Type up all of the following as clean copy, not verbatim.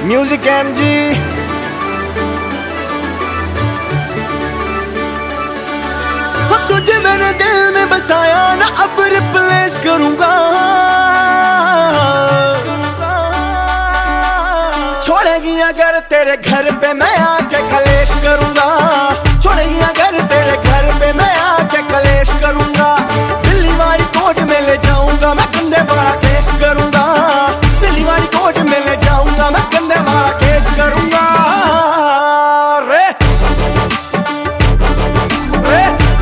Music MG. तुझे मैंने दिल में बसाया ना, अब रिप्लेस करूंगा। छोड़ेगी अगर तेरे घर पे मैं आके कलेश करूंगा। छोड़ेगी अगर तेरे घर पे मैं आके कलेश करूंगा। दिल्ली वाली कोर्ट में ले जाऊंगा मैं, कंधे वाला केस करूंगा। दिल्ली वाली कोर्ट में ले जाऊंगा मैं, कंधे वाला केस करूंगा। रे रे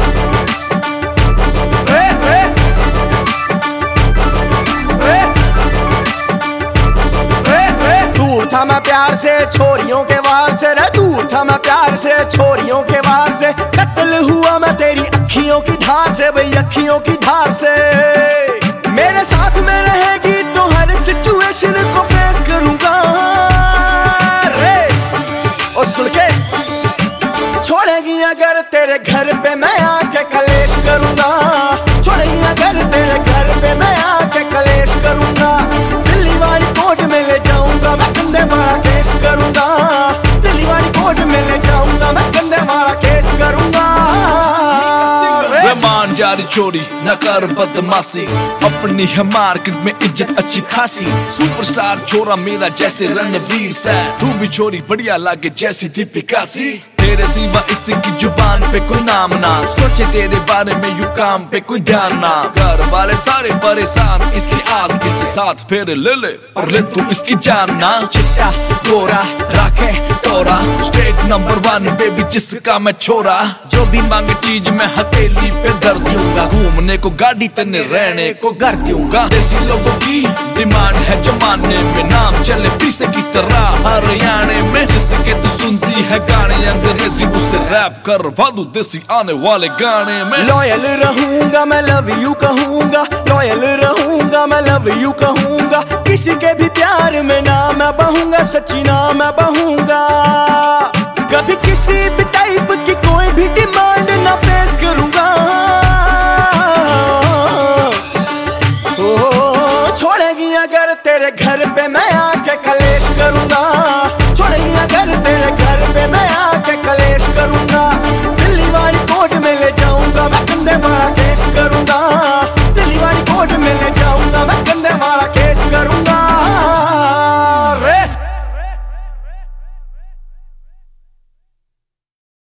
रे रे रे रे रे। दूर था मैं प्यार से छोरियों के वार से, रे दूर था मैं प्यार से छोरियों के वार से। कत्ल हुआ मैं तेरी अखियों की धार से, भाई अखियों की धार से। मेरे साथ में रहेगी तो हर सिचुएशन को फेस करूंगा। रे और सुन के, छोड़ेगी अगर तेरे घर पे मैं आके कलेश करूंगा। छोड़ेगी अगर तेरे घर पे मैं आके कलेश करूंगा। दिल्ली वाली कोर्ट में ले जाऊंगा मैं, कंधे वाला केस करूंगा। दिल्ली वाली कोर्ट में ले जाऊंगा मैं, कंधे वाला केस करूंगा। मान जारी चोरी न कर बदमाशी, अपनी है मार्केट में इज्जत अच्छी खासी। सुपरस्टार छोरा मेरा जैसे रणवीर से, तू भी छोरी बढ़िया लागे जैसी दीपिका सी। तेरे सिवा इसकी जुबान पे कोई नाम ना, सोचे तेरे बारे में यू काम पे कोई ध्यान ना। घर वाले सारे परेशान इसकी आस किसे साथ फेरे ले ले, पर ले तू इसकी जान ना। चिट्टा गोरा राखे तोरा, स्टेट नंबर 1 बेबी जिसका मैं छोरा। जो भी मांगे चीज मैं हथेली पे धर दूंगा, घूमने को गाड़ी तने रहने को घर दूंगा। देसी लोगों की डिमांड है जमाने में, नाम चले पीसे की तरह हरियाणे में। जिसके तू सुनती है गाने अंग्रेजी, उसे रैप कर भादू देसी आने वाले गाने में। लॉयल रहूंगा मैं, लव यू कहूंगा। लॉयल रहूंगा मैं, लव यू कहूंगा। किसी के भी प्यार में ना मैं बहूंगा, सच्ची ना मैं बहूंगा। कभी किसी भी